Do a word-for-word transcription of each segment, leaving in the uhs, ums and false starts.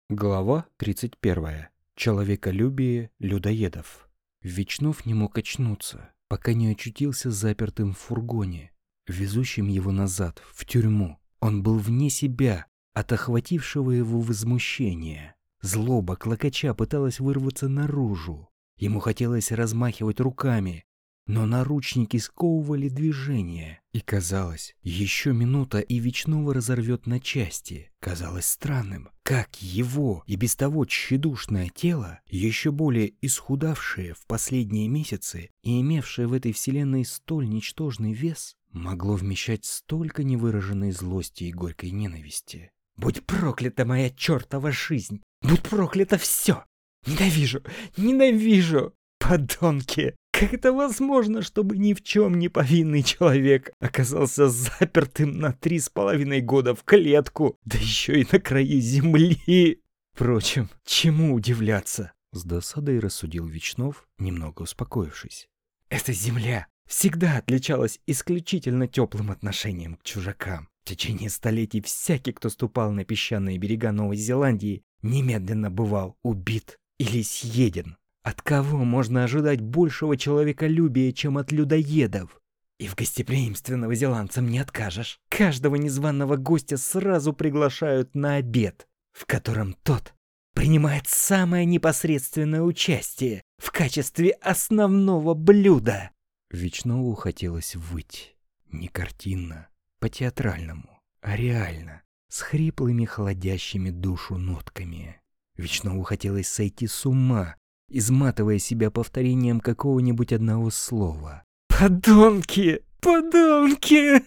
Глава тридцать первая. Человеколюбие людоедов. Вечнов не мог очнуться, пока не очутился запертым в фургоне, везущем его назад, в тюрьму. Он был вне себя от охватившего его возмущения. Злоба клокоча пыталась вырваться наружу. Ему хотелось размахивать руками, но наручники сковывали движение. И казалось, еще минута, и Вечного разорвет на части. Казалось странным, как его и без того тщедушное тело, еще более исхудавшее в последние месяцы и имевшее в этой вселенной столь ничтожный вес, могло вмещать столько невыраженной злости и горькой ненависти. «Будь проклята моя чертова жизнь! Будь проклято все! Ненавижу! Ненавижу! Подонки! Как это возможно, чтобы ни в чем не повинный человек оказался запертым на три с половиной года в клетку, да еще и на краю земли? Впрочем, чему удивляться?» С досадой рассудил Вечнов, немного успокоившись. «Эта земля всегда отличалась исключительно теплым отношением к чужакам. В течение столетий всякий, кто ступал на песчаные берега Новой Зеландии, немедленно бывал убит или съеден. От кого можно ожидать большего человеколюбия, чем от людоедов? И в гостеприимстве новозеландцам не откажешь. Каждого незваного гостя сразу приглашают на обед, в котором тот принимает самое непосредственное участие в качестве основного блюда». Вечнову хотелось выть. Не картинно, по-театральному, а реально, с хриплыми, холодящими душу нотками. Вечнову хотелось сойти с ума, изматывая себя повторением какого-нибудь одного слова. «Подонки! Подонки!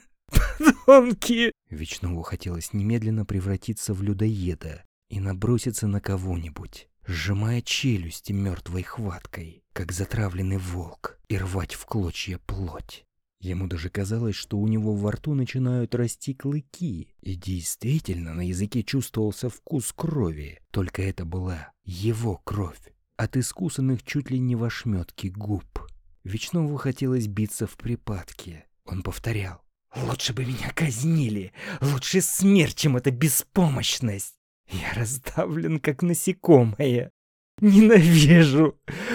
Подонки!» Вечнову хотелось немедленно превратиться в людоеда и наброситься на кого-нибудь, сжимая челюсти мертвой хваткой, как затравленный волк, и рвать в клочья плоть. Ему даже казалось, что у него во рту начинают расти клыки, и действительно на языке чувствовался вкус крови, только это была его кровь, от искусанных чуть ли не в ошметки губ. Вечнову хотелось биться в припадке. Он повторял: «Лучше бы меня казнили, лучше смерть, чем эта беспомощность. Я раздавлен, как насекомое. Ненавижу!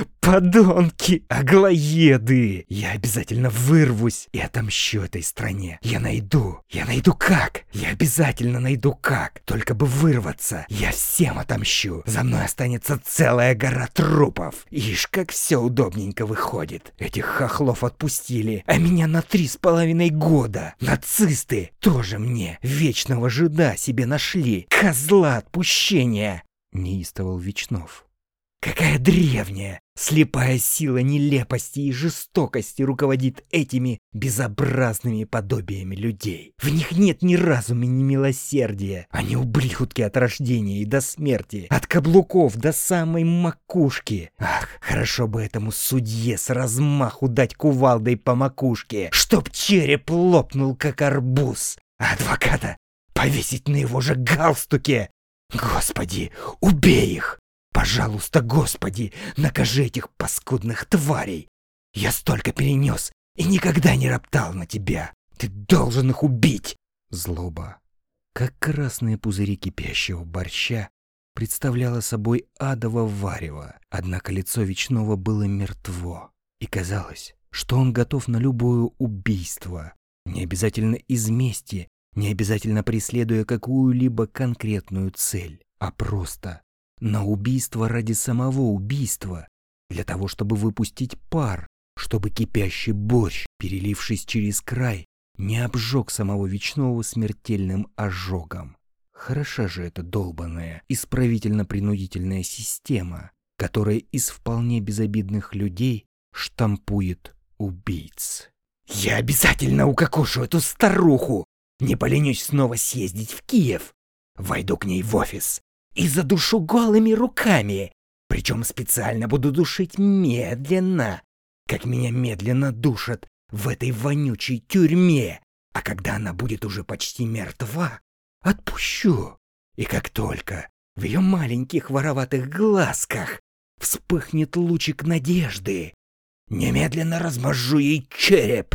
Подонки! Аглоеды! Я обязательно вырвусь и отомщу этой стране. Я найду! Я найду как! Я обязательно найду как! Только бы вырваться! Я всем отомщу! За мной останется целая гора трупов! Ишь, как все удобненько выходит! Этих хохлов отпустили, а меня на три с половиной года! Нацисты тоже мне вечного жида себе нашли! Козла отпущения!» Неистовал Вечнов. «Какая древняя, слепая сила нелепости и жестокости руководит этими безобразными подобиями людей. В них нет ни разума, ни милосердия. Они ублюдки от рождения и до смерти, от каблуков до самой макушки. Ах, хорошо бы этому судье с размаху дать кувалдой по макушке, чтоб череп лопнул, как арбуз, а адвоката повесить на его же галстуке. Господи, убей их! Пожалуйста, Господи, накажи этих паскудных тварей! Я столько перенес и никогда не роптал на тебя! Ты должен их убить!» Злоба, как красные пузыри кипящего борща, представляла собой адово варево, однако лицо Вечного было мертво, и казалось, что он готов на любое убийство, не обязательно из мести, не обязательно преследуя какую-либо конкретную цель, а просто на убийство ради самого убийства, для того, чтобы выпустить пар, чтобы кипящий борщ, перелившись через край, не обжег самого Вечного смертельным ожогом. Хороша же эта долбаная исправительно-принудительная система, которая из вполне безобидных людей штампует убийц. «Я обязательно укокошу эту старуху! Не поленюсь снова съездить в Киев! Войду к ней в офис и задушу голыми руками, причем специально буду душить медленно, как меня медленно душат в этой вонючей тюрьме, а когда она будет уже почти мертва, отпущу. И как только в ее маленьких вороватых глазках вспыхнет лучик надежды, немедленно размажу ей череп!»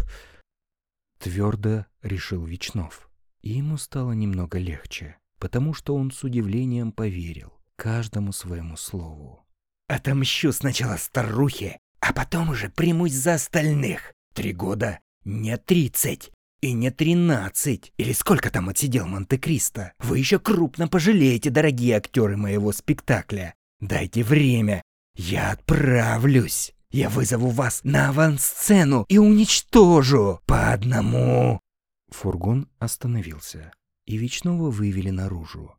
Твердо решил Вечнов, и ему стало немного легче, потому что он с удивлением поверил, каждому своему слову. «Отомщу сначала старухе, а потом уже примусь за остальных. Три года, не тридцать и не тринадцать. Или сколько там отсидел Монте-Кристо? Вы еще крупно пожалеете, дорогие актеры моего спектакля. Дайте время, я отправлюсь. Я вызову вас на авансцену и уничтожу по одному». Фургон остановился, и Вечного вывели наружу.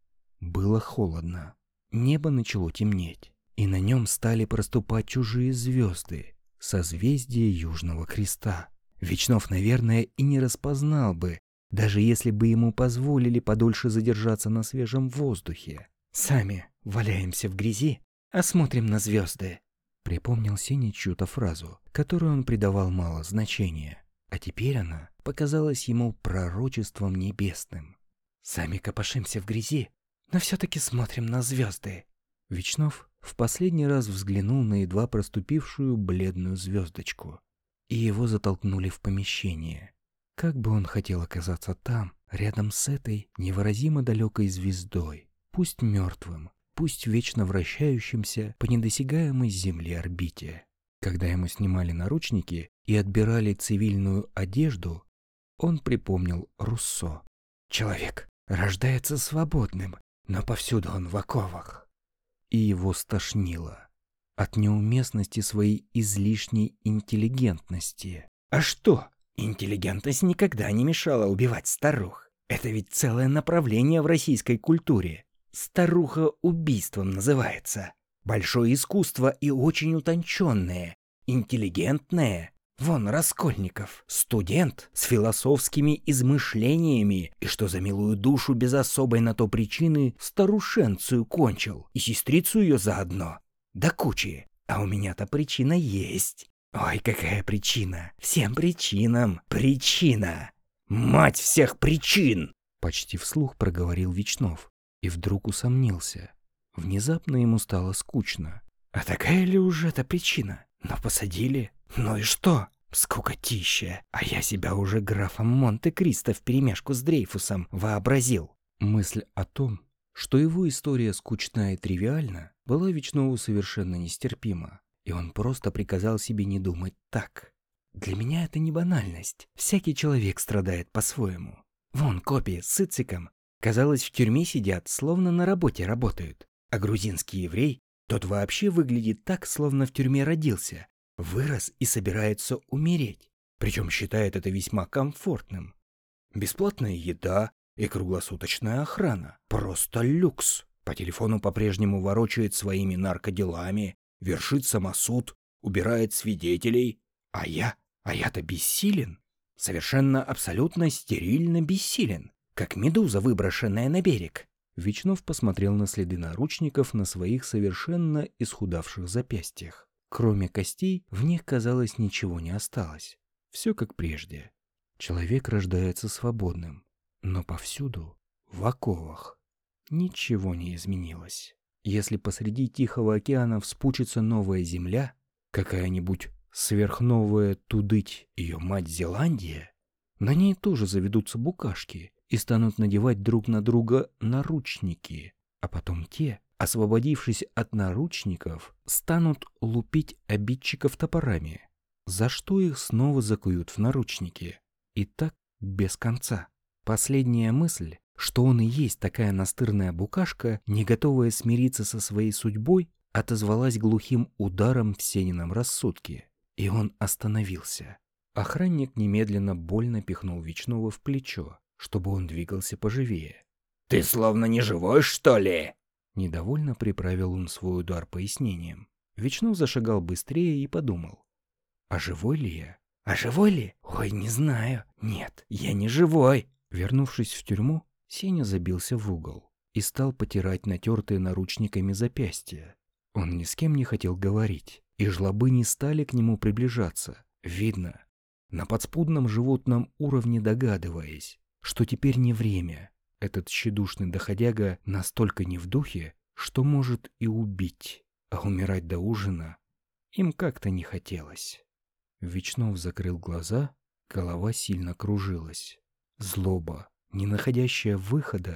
Было холодно, небо начало темнеть, и на нем стали проступать чужие звезды, созвездия Южного Креста. Вечнов, наверное, и не распознал бы, даже если бы ему позволили подольше задержаться на свежем воздухе. «Сами валяемся в грязи, а смотрим на звезды», — припомнил Сеня чью-то фразу, которой он придавал мало значения, а теперь она показалась ему пророчеством небесным. «Сами копошимся в грязи, но все-таки смотрим на звезды». Вечнов в последний раз взглянул на едва проступившую бледную звездочку, и его затолкнули в помещение. Как бы он хотел оказаться там, рядом с этой невыразимо далекой звездой, пусть мертвым, пусть вечно вращающимся по недосягаемой Земле орбите. Когда ему снимали наручники и отбирали цивильную одежду, он припомнил Руссо. «Человек рождается свободным, но повсюду он в оковах». И его стошнило от неуместности своей излишней интеллигентности. «А что? Интеллигентность никогда не мешала убивать старух. Это ведь целое направление в российской культуре. Старуха убийством называется. Большое искусство и очень утонченное, интеллигентное. Вон Раскольников, студент с философскими измышлениями, и что за милую душу без особой на то причины старушенцию кончил, и сестрицу ее заодно. Да кучи. А у меня-то причина есть. Ой, какая причина. Всем причинам причина. Мать всех причин!» Почти вслух проговорил Вечнов и вдруг усомнился. Внезапно ему стало скучно. «А такая ли уже эта причина? Но посадили. Ну и что? Скукотища. А я себя уже графом Монте-Кристо вперемешку с Дрейфусом вообразил». Мысль о том, что его история скучна и тривиальна, была Вечнову совершенно нестерпима, и он просто приказал себе не думать так. «Для меня это не банальность. Всякий человек страдает по-своему. Вон копии с Цициком, казалось, в тюрьме сидят, словно на работе работают. А грузинский еврей, тот вообще выглядит так, словно в тюрьме родился, вырос и собирается умереть. Причем считает это весьма комфортным. Бесплатная еда и круглосуточная охрана. Просто люкс. По телефону по-прежнему ворочает своими наркоделами, вершит самосуд, убирает свидетелей. А я? А я-то бессилен. Совершенно абсолютно стерильно бессилен. Как медуза, выброшенная на берег». Вечнов посмотрел на следы наручников на своих совершенно исхудавших запястьях. Кроме костей, в них, казалось, ничего не осталось. Все как прежде. Человек рождается свободным, но повсюду, в оковах, ничего не изменилось. Если посреди Тихого океана вспучится новая земля, какая-нибудь сверхновая Тудыть, ее мать Зеландия, на ней тоже заведутся букашки и станут надевать друг на друга наручники, а потом те, освободившись от наручников, станут лупить обидчиков топорами, за что их снова закуют в наручники. И так без конца. Последняя мысль, что он и есть такая настырная букашка, не готовая смириться со своей судьбой, отозвалась глухим ударом в Сенином рассудке, и он остановился. Охранник немедленно больно пихнул Вечного в плечо, чтобы он двигался поживее. «Ты словно не живой, что ли?» Недовольно приправил он свой удар пояснением. Вечнов зашагал быстрее и подумал: а живой ли я? «А живой ли? Ой, не знаю. Нет, я не живой». Вернувшись в тюрьму, Сеня забился в угол и стал потирать натертые наручниками запястья. Он ни с кем не хотел говорить, и жлобы не стали к нему приближаться. Видно, на подспудном животном уровне догадываясь, что теперь не время, этот тщедушный доходяга настолько не в духе, что может и убить, а умирать до ужина им как-то не хотелось. Вечнов закрыл глаза, голова сильно кружилась. Злоба, не находящая выхода,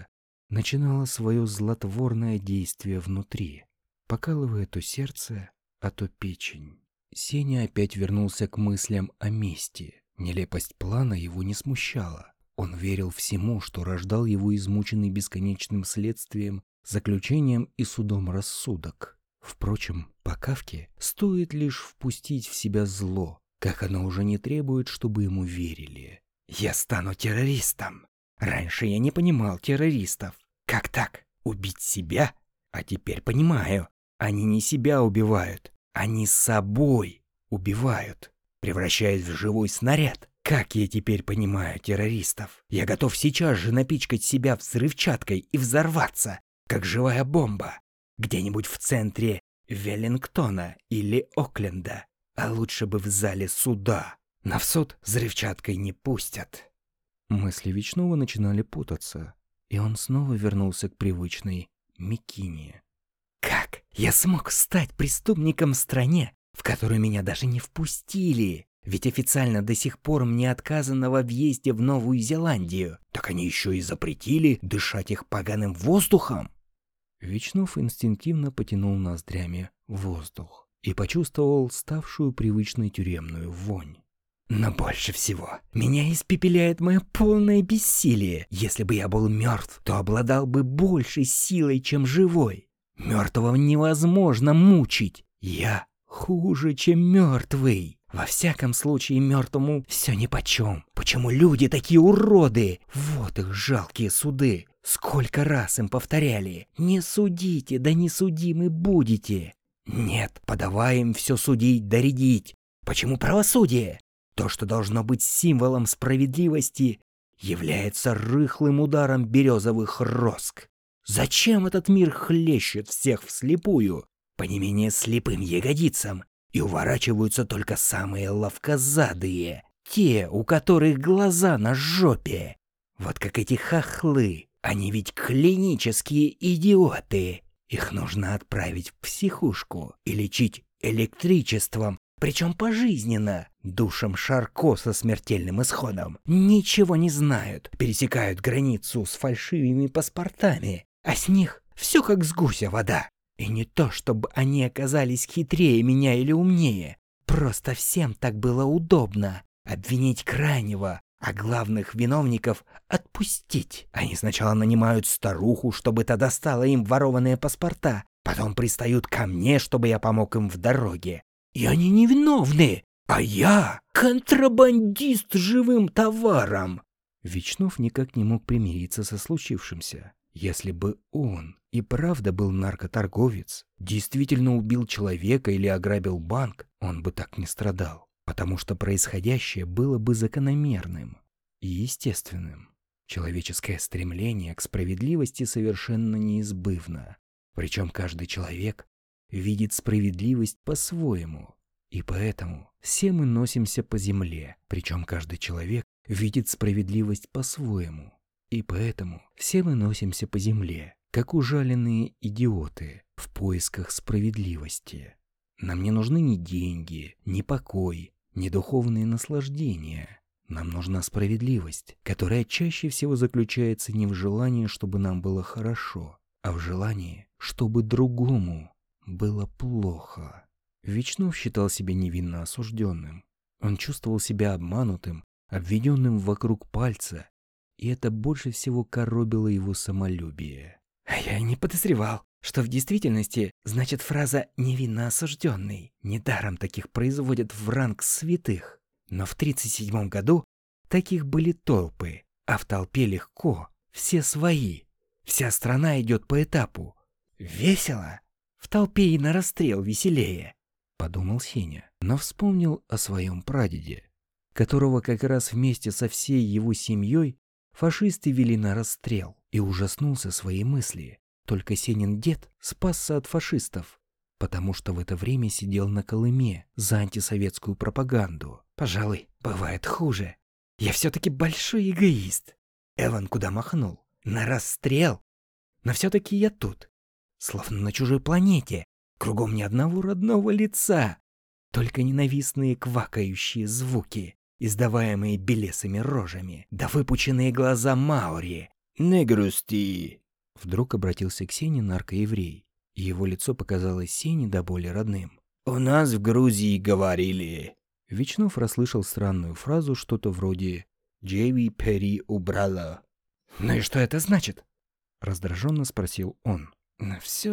начинало свое злотворное действие внутри, покалывая то сердце, а то печень. Сеня опять вернулся к мыслям о мести. Нелепость плана его не смущала. Он верил всему, что рождал его измученный бесконечным следствием, заключением и судом рассудок. Впрочем, по Кафке стоит лишь впустить в себя зло, как оно уже не требует, чтобы ему верили. «Я стану террористом. Раньше я не понимал террористов. Как так? Убить себя? А теперь понимаю. Они не себя убивают. Они с собой убивают. Превращаясь в живой снаряд. Как я теперь понимаю террористов? Я готов сейчас же напичкать себя взрывчаткой и взорваться, как живая бомба. Где-нибудь в центре Веллингтона или Окленда. А лучше бы в зале суда. Но в суд взрывчаткой не пустят». Мысли Вечного начинали путаться, и он снова вернулся к привычной Микине. «Как я смог стать преступником в стране, в которую меня даже не впустили? Ведь официально до сих пор мне отказано во въезде в Новую Зеландию. Так они еще и запретили дышать их поганым воздухом». Вечнов инстинктивно потянул ноздрями воздух и почувствовал ставшую привычной тюремную вонь. «Но больше всего меня испепеляет мое полное бессилие. Если бы я был мертв, то обладал бы большей силой, чем живой. Мертвого невозможно мучить. Я хуже, чем мертвый. Во всяком случае, мертвому все нипочем. Почему люди такие уроды? Вот их жалкие суды. Сколько раз им повторяли: не судите, да не судимы будете. Нет, подавай им все судить да рядить. Почему правосудие? То, что должно быть символом справедливости, является рыхлым ударом березовых роск. Зачем этот мир хлещет всех вслепую, по не менее слепым ягодицам, и уворачиваются только самые ловкозадые, те, у которых глаза на жопе? Вот как эти хохлы, они ведь клинические идиоты. Их нужно отправить в психушку и лечить электричеством, причем пожизненно. Душам Шарко со смертельным исходом. Ничего не знают, пересекают границу с фальшивыми паспортами, а с них все как с гуся вода. И не то, чтобы они оказались хитрее меня или умнее. Просто всем так было удобно обвинить крайнего, а главных виновников отпустить. Они сначала нанимают старуху, чтобы та достала им ворованные паспорта, потом пристают ко мне, чтобы я помог им в дороге. И они невиновны, а я контрабандист живым товаром. Вечнов никак не мог примириться со случившимся. Если бы он и правда был наркоторговец, действительно убил человека или ограбил банк, он бы так не страдал, потому что происходящее было бы закономерным и естественным. Человеческое стремление к справедливости совершенно неизбывно, причем каждый человек видит справедливость по-своему, и поэтому все мы носимся по земле, причем каждый человек видит справедливость по-своему, и поэтому все мы носимся по земле, как ужаленные идиоты в поисках справедливости. Нам не нужны ни деньги, ни покой, ни духовные наслаждения. Нам нужна справедливость, которая чаще всего заключается не в желании, чтобы нам было хорошо, а в желании, чтобы другому было плохо. Вечнов считал себя невинно осужденным. Он чувствовал себя обманутым, обведенным вокруг пальца, и это больше всего коробило его самолюбие. А я и не подозревал, что в действительности значит фраза «невинно осужденный». Недаром таких производят в ранг святых. Но в тридцать седьмом году таких были толпы, а в толпе легко, все свои. Вся страна идет по этапу. Весело. В толпе и на расстрел веселее, подумал Сеня, но вспомнил о своем прадеде, которого как раз вместе со всей его семьей фашисты вели на расстрел, и ужаснулся своей мысли. Только Сенин дед спасся от фашистов, потому что в это время сидел на Колыме за антисоветскую пропаганду. Пожалуй, бывает хуже. Я все-таки большой эгоист. Эван куда махнул? На расстрел. Но все-таки я тут. Словно на чужой планете. Кругом ни одного родного лица. Только ненавистные квакающие звуки, издаваемые белесыми рожами, да выпученные глаза Маори. «Не грусти. Вдруг обратился к Сене наркоеврей, и его лицо показалось Сене до боли родным. «У нас в Грузии говорили...» Вечнов расслышал странную фразу, что-то вроде «Джеви Пери убрала». «Ну и что это значит?» — раздраженно спросил он. «Все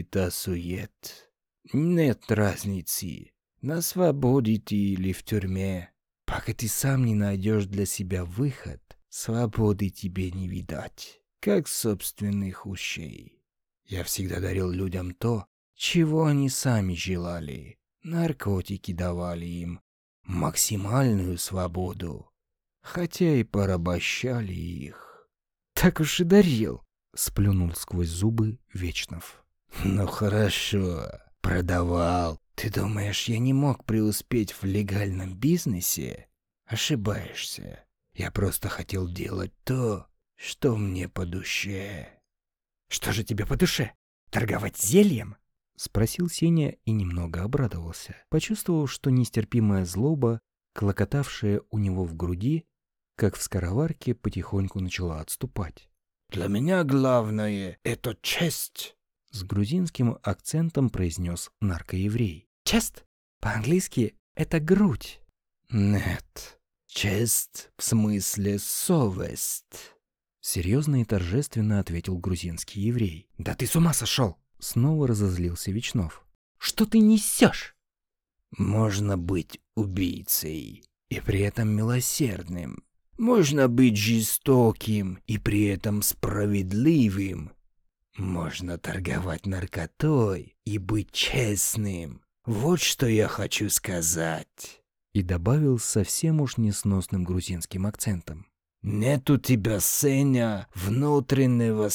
суета-сует. Нет разницы, на свободе ты или в тюрьме. Пока ты сам не найдешь для себя выход, свободы тебе не видать, как собственных ушей. Я всегда дарил людям то, чего они сами желали. Наркотики давали им максимальную свободу, хотя и порабощали их». «Так уж и дарил», — сплюнул сквозь зубы Вечнов. «Ну хорошо, продавал. Ты думаешь, я не мог преуспеть в легальном бизнесе? Ошибаешься. Я просто хотел делать то, что мне по душе». «Что же тебе по душе? Торговать зельем?» — спросил Сеня и немного обрадовался, почувствовав, что нестерпимая злоба, клокотавшая у него в груди, как в скороварке, потихоньку начала отступать. «Для меня главное — это честь», — с грузинским акцентом произнес наркоеврей. «Честь? По-английски это грудь». «Нет, честь в смысле совесть», — серьезно и торжественно ответил грузинский еврей. «Да ты с ума сошел!» — снова разозлился Вечнов. «Что ты несешь?» «Можно быть убийцей и при этом милосердным. Можно быть жестоким и при этом справедливым. Можно торговать наркотой и быть честным. Вот что я хочу сказать». И добавил с совсем уж несносным грузинским акцентом. «Нет у тебя, Сеня, внутреннего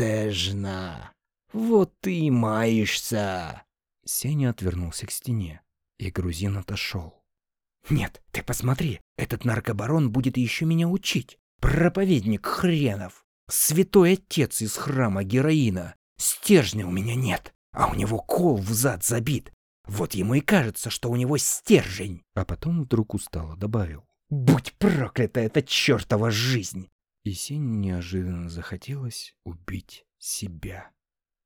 стержня. Вот ты и маешься». Сеня отвернулся к стене, и грузин отошел. «Нет, ты посмотри, этот наркобарон будет еще меня учить. Проповедник хренов. Святой отец из храма героина. Стержня у меня нет, а у него кол в зад забит. Вот ему и кажется, что у него стержень». А потом вдруг устало добавил: «Будь проклята эта чертова жизнь!» И Сене неожиданно захотелось убить себя.